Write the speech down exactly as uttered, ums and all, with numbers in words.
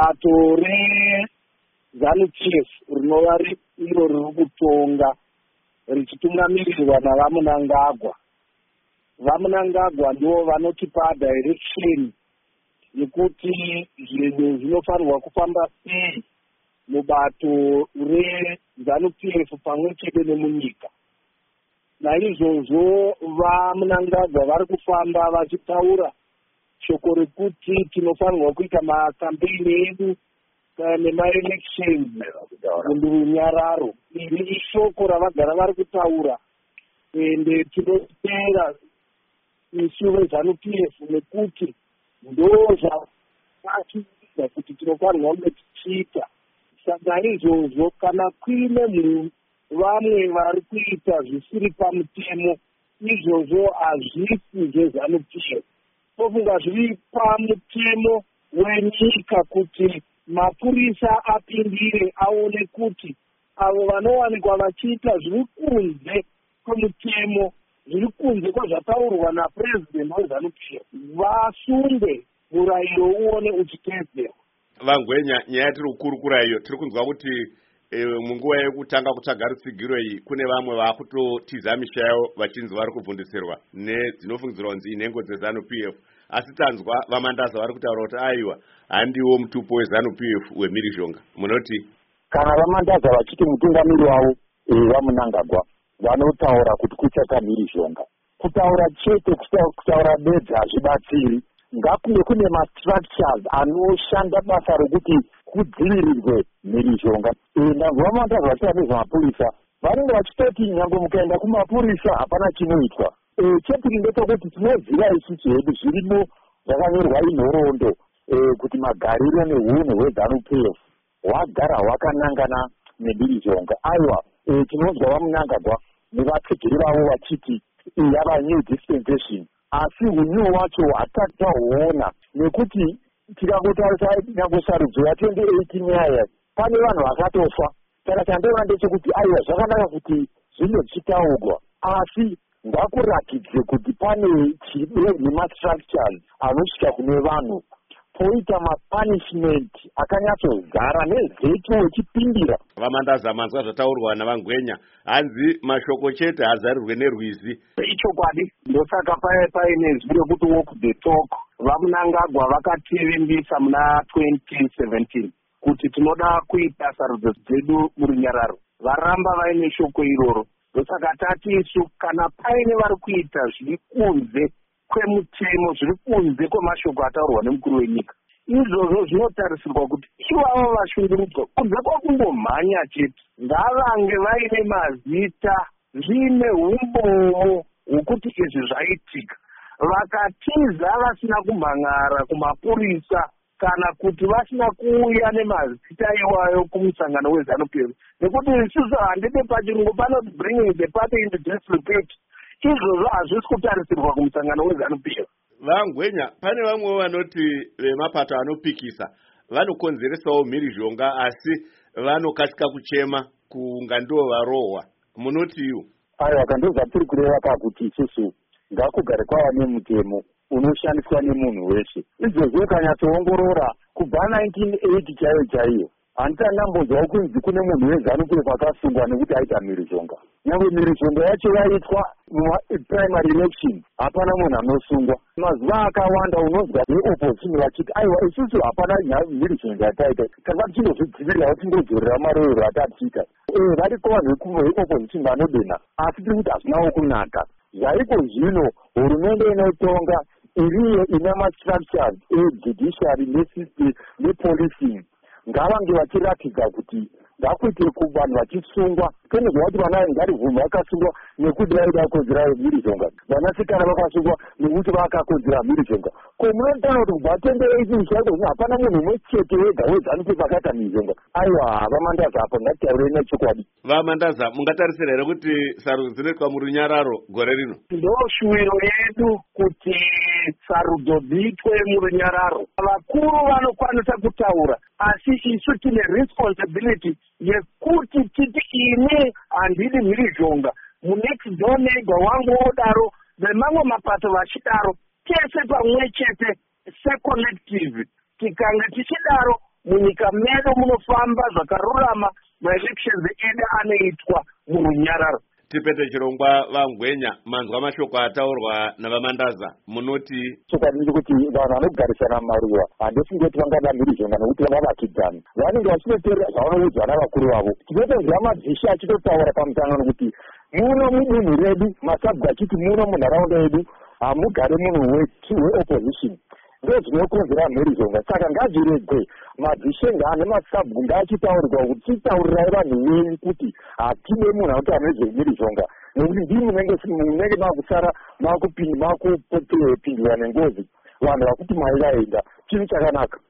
bato reZANU-P F rinova iro riri kutonga richitungamirirwa navaMunangagwa. VaMunangagwa ndivo vanotipa direction yekuti zvinhu zvinofanirwa kufamba sei mubato reZANU-P F pamwe chete nemunyika. Naizvozvo vaMunangagwa vari kufamba vachitaura shoko rekuti tinofanirwa kuita makampeni edu nemaelections murunyararo. Iri ishoko ravagara vari kutaura ende tinotera isu veZANU-P F nekuti ndo zvavachiita kuti tinofanirwa kunge tichiita. Saka izvozvo kana kuine munhu vamwe vari kuita zvisiri pamutemo, izvozvo hazvisi zveZANU-P F. Tofunga zviri pamutemo wenyika kuti mapurisa apindire aone kuti avo vanowanikwa vachiita zviri kunze kwemutemo, zviri kunze kwezvataurwa naPresident weZANU-P F, vasunge murayiro uone uchiteedzerwa. Vangwenya, nyaya tiri kukurukura iyo tiri kunzwa kuti e, munguva yekutanga kutsvaga rutsigiro iyi kune vamwe vakutotiza misha yavo vachinzi vari kubvundiserwa nedzinofungidzirwa kunzi inhengo dzeZANU-P F. Asi tanzwa vaMandaza vari kutaura kuti aiwa handiwo mutupo weZANU-P F weMhirizhonga. Munoti kana vaMandaza vachiti mutungamiri wavo vaMunangagwa vanotaura kuti kuchata Mhirizhonga, kutaura chete kutaura bedza hazvibatsiri. Ngakunge kune mastructures anoshanda basa rokuti kudzivirirwe Mhirizhonga. Ndangu vaMandaza vachita nezvemapurisa vanenge vachitoti nyange mukaenda kumapurisa hapana chinoitwa. Chepiri ndechekuti tinoziva isusu hedu zvirimo zvakanyorwa inhoroondo kuti magariro neunhu hweZANU-P F hwagara hwakanangana neMhirizhonga. Aiwa, tinonzwa vaMunangagwa nevapfigiri vavo vachiti yava new dispensation, asi unyu wacho hatati tahuona nekuti tikagotarisa nyange sarudzo ya twenty eighteen yaya pane vanhu vakatofa. Saka chandaona ndechekuti aiwa zvakanaka kuti zvinhu zvichitaurwa, asi ngakurakidze kuti pane nemastructures anosvika kune vanhu, poita mapunishment akanyatsogara nezetu wechipindira. vaMandaza manzwa zvataurwa navangwenya, hanzi mashoko chete hazarirwe nerwizi. Ichokwadi, ndosaka paine zwi rekuti walk the talk. VaMunangagwa vakativimbisa muna twenty seventeen kuti tinoda kuita sarudzo dzedu murunyararo. Varamba vaine shoko iroro. Ndosaka tati isu kana paine vari kuita zviri kunze kwemutemo, zviri kunze kwemashoko ataurwa nemukuru wenyika, izvozvo zvinotarisirwa kuti ivavo vashungurudzwa kunze kwakungomhanya chete, ngavange vaine mazita, zvine umbowo hwokuti izvi zvaitika. Vakatiza vasina kumhang'ara kumapurisa kana kuti vasina kuuya nemazita iwayo kumusangano weZANU-P F, nekuti isusu handide pachirungu panoti bringing the party into disrepute. Izvozvo hazvisi kutarisirwa kumusangano weZANU-P F. Vangwenya, pane vamwe vanoti vemapato anopikisa vanokonzeresawo Mhirizhonga asi vanokasika kuchema kunga ndo varohwa. Munoti iwo? Aiwa, kandozva tiri kureva pakuti isusu ngakugare kwava nemutemo unoshandiswa nemunhu weshe. Izvozvo ukanyatsoongorora kubva nineteen eighty chaiyo chaiyo handitandambonzwawo kunzi kune munhu weZANU-P F akasungwa nekuti aita Mhirizhonga. Nyange Mhirizhonga yacho yaitwa mumaprimary election hapana munhu anosungwa. Mazuva akawanda unonzwa veopposition vachiti aiwa isusu hapana Mhirizhonga yataita, kana tichindozvidzivirirawo tingodzorera marorero atatiita. Variko vanhu veopposition vanodenha, asi tiri kuti hazvinawo kunaka. Zvaiko zvino hurumende inotonga iriyo ina mastructures ejudiciary nepolicing ngavange vachiratidza kuti ngakuite kuvanhu vachisungwa. Kene zvavati vana Ngarivhumbi vakasungwa nekuti vaida kodzera Mhirizhonga, vanasikana vakasungwa nekuti vakakodzera Mhirizhonga. Ko munotaura kuti kubva twenty eighteen chaiko hapana munhu umwe chete wega weZANU-P F akaita Mhirizhonga. Aiwa, vaMandaza apo ngatitaurei nechokwadi. VaMandaza, mungatarisira here kuti sarudzo dzinoitwa murunyararo gore rino? Ndo shuwiro yedu kuti sarudzo dziitwe murunyararo. Vakuru vanokwanisa kutaura, asi isu tine responsibility yekuti titi ini handidi Mhirizhonga, munext door neighbor wangu odaro, vemamwe mapato vachidaro, tese pamwe chete secollective tikanga tichidaro munyika medu munofamba zvakarurama, maelections edu anoitwa murunyararo. Tipete Chirongwa Vangwenya, manzwa mashoko ataurwa navamandaza, munoti chokwadi kuti vanhu vanogarisana maruva handisingoti vangada mhirizhonga nokuti vavavakidzana vanenge vachinoteerera zvavanoudzwa navakuru vavo. Tinotozwa madzishe achitotaura pamusangano kuti muno mudunhu redu masabhuku achiti muno munharaunda yedu hamugare munhu weopposition, ndo zvinokonzera mhirizhonga. Saka ngazviregwe madzishe ngaane masabhuku ngaachitaurirwa kuti titaurirai vanhu venyu kuti hatide munhu anotaura nezvemhirizhonga, nokuti ndii munenge makusara makupindura nengozi vanhu vakuti mai vaenda. Chinhu chakanaka.